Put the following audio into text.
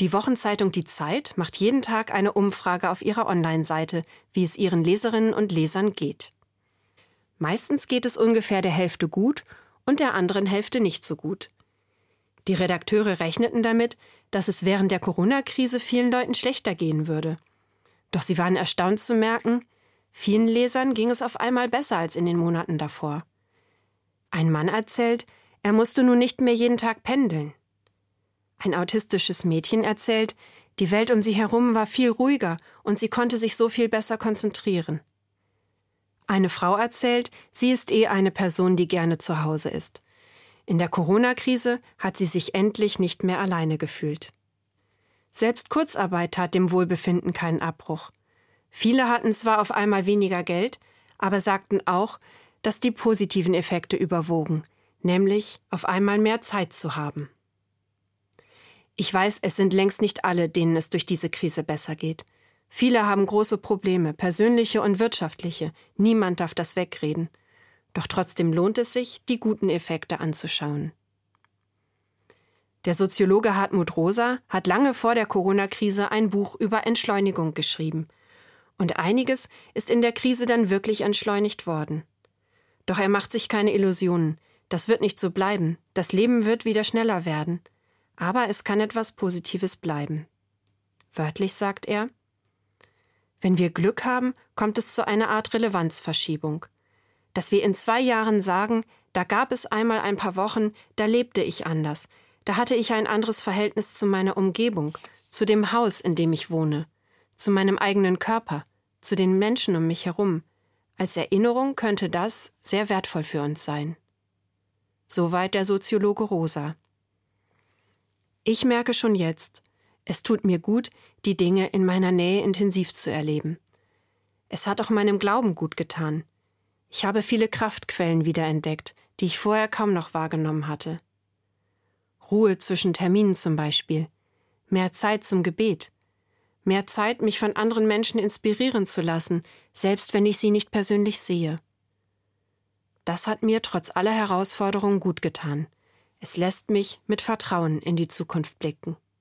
Die Wochenzeitung Die Zeit macht jeden Tag eine Umfrage auf ihrer Online-Seite, wie es ihren Leserinnen und Lesern geht. Meistens geht es ungefähr der Hälfte gut und der anderen Hälfte nicht so gut. Die Redakteure rechneten damit, dass es während der Corona-Krise vielen Leuten schlechter gehen würde. Doch sie waren erstaunt zu merken, vielen Lesern ging es auf einmal besser als in den Monaten davor. Ein Mann erzählt, er musste nun nicht mehr jeden Tag pendeln. Ein autistisches Mädchen erzählt, die Welt um sie herum war viel ruhiger und sie konnte sich so viel besser konzentrieren. Eine Frau erzählt, sie ist eine Person, die gerne zu Hause ist. In der Corona-Krise hat sie sich endlich nicht mehr alleine gefühlt. Selbst Kurzarbeit tat dem Wohlbefinden keinen Abbruch. Viele hatten zwar auf einmal weniger Geld, aber sagten auch, dass die positiven Effekte überwogen, nämlich auf einmal mehr Zeit zu haben. Ich weiß, es sind längst nicht alle, denen es durch diese Krise besser geht. Viele haben große Probleme, persönliche und wirtschaftliche. Niemand darf das wegreden. Doch trotzdem lohnt es sich, die guten Effekte anzuschauen. Der Soziologe Hartmut Rosa hat lange vor der Corona-Krise ein Buch über Entschleunigung geschrieben. Und einiges ist in der Krise dann wirklich entschleunigt worden. Doch er macht sich keine Illusionen. Das wird nicht so bleiben. Das Leben wird wieder schneller werden. Aber es kann etwas Positives bleiben. Wörtlich sagt er: Wenn wir Glück haben, kommt es zu einer Art Relevanzverschiebung. Dass wir in 2 Jahren sagen, da gab es einmal ein paar Wochen, da lebte ich anders, da hatte ich ein anderes Verhältnis zu meiner Umgebung, zu dem Haus, in dem ich wohne, zu meinem eigenen Körper, zu den Menschen um mich herum. Als Erinnerung könnte das sehr wertvoll für uns sein. Soweit der Soziologe Rosa. Ich merke schon jetzt, es tut mir gut, die Dinge in meiner Nähe intensiv zu erleben. Es hat auch meinem Glauben gut getan. Ich habe viele Kraftquellen wiederentdeckt, die ich vorher kaum noch wahrgenommen hatte. Ruhe zwischen Terminen zum Beispiel, mehr Zeit zum Gebet, mehr Zeit, mich von anderen Menschen inspirieren zu lassen, selbst wenn ich sie nicht persönlich sehe. Das hat mir trotz aller Herausforderungen gut getan. Es lässt mich mit Vertrauen in die Zukunft blicken.